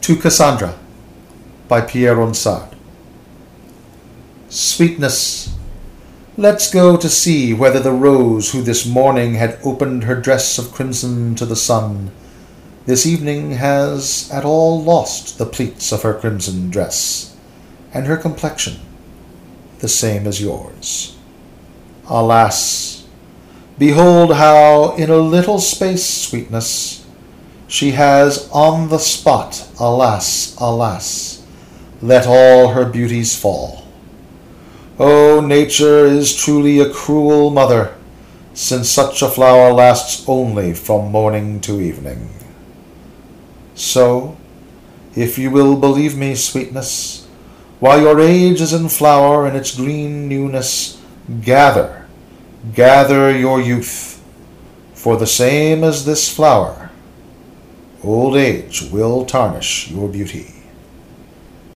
To Cassandra, by Pierre Ronsard. Sweetness, let's go to see whether the rose who this morning had opened her dress of crimson to the sun, this evening has at all lost the pleats of her crimson dress, and her complexion the same as yours. Alas, behold how in a little space, sweetness, she has on the spot, alas, alas, let all her beauties fall. O nature is truly a cruel mother, since such a flower lasts only from morning to evening. So, if you will believe me, sweetness, while your age is in flower in its green newness, gather your youth, for the same as this flower, old age will tarnish your beauty.